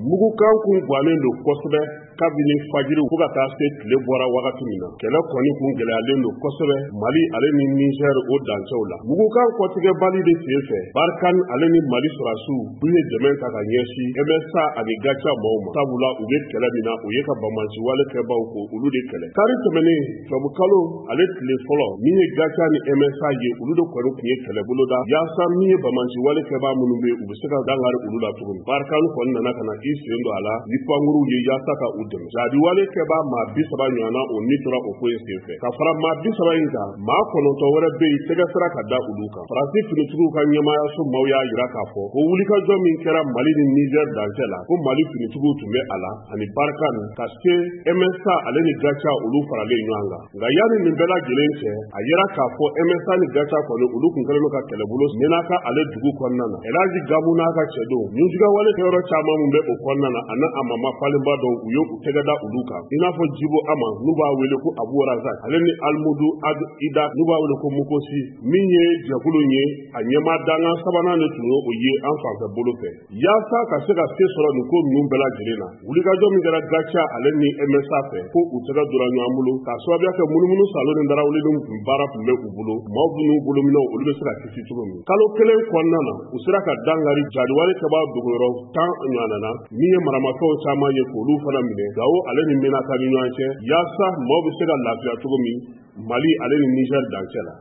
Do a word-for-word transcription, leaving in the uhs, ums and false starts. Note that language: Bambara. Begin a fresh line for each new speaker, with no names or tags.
mugukan kun gannen don kosɛbɛ kabini fajiri fo ka taa se tile bɔra wagati min na. Kɛlɛ kɔni kun gɛlɛyalen don kosɛbɛ Mali ale ni Niger o dancɛw la. Mugukan kɔtigɛbali de sen fɛ Barkhane ale ni Mali sɔrasiw u ye dɛmɛ ta ka ɲɛsin M S A ani Gacha maaw ma. Sabula u bɛ kɛlɛ min na u ye ka Bamansi wale kɛbaaw ko olu de kɛlɛ. Kari tɛmɛnen Tubabukalo ale tile fɔlɔ min ye Gacha ni M S A ye olu de kɔni kun ye kɛlɛbolo da yaasa min ye Bamansi wale kɛbaa minnu bɛ u bɛ se ka dangari olu la tuguni. Barkhane kɔni nana ka na i sen don a la ni pankuru ye yaasa ka u dɛmɛ. Jadi wale kɛbaa maa bi saba ɲɔgɔnna o ni tora o ko in sen fɛ. Ka fara maa bi saba in kan maa kɔnɔntɔn wɛrɛ bɛ yen tɛgɛ sira ka da olu kan. Faransi finitigiw ka ɲɛmaayaso maaw y'a jira k'a fɔ ko wulikajɔ min kɛra Mali ni Niger dancɛ la ko Mali finitigiw tun bɛ a la ani Barkhane ka se M S A ale ni Gacha olu faralen ɲɔgɔn kan. Nka yanni nin bɛɛ lajɛlen cɛ a yera k'a fɔ M S A ni Gacha kɔni olu kun kɛlen don ka kɛlɛbolo Menaka ale dugu kɔnɔna na. Elhaji Gabu n'a ka cɛdenw ɲutigɛ wale kɛyɔrɔ caman min bɛ o kɔnɔna na ani a mama falenba dɔw u ye u tɛgɛ da olu kan. I n'a fɔ Jibo Ama n'u b'a wele ko Abu Razak ale ni Almudu Ad Ida n'u b'a wele ko Mukosi min ye jɛkulu ye a ɲɛmaa dangan sabanan de tun ye o ye an fanfɛ bolo fɛ. Yaasa ka se ka se sɔrɔ nin ko ninnu bɛɛ lajɛlen na wulikajɔ min kɛra Gacha ale ni M S A fɛ ko u tɛgɛ dora ɲɔgɔn bolo k'a sababuya kɛ munumunu salon ni darawulenw tun baara tun bɛ u bolo maaw minnu bolominɛw olu bɛ se ka kisi cogo min. Kalo kelen kɔnɔna na u sera ka dangari jadiwale kɛbaa dogoyɔrɔ tan ɲɔgɔnna na min ye maramafɛnw caman ye k'olu fana minɛ Gao ale ni Menaka ni ɲɔgɔn cɛ yaasa maaw bɛ se ka lafiya cogo min Mali ale ni Niger dancɛ la.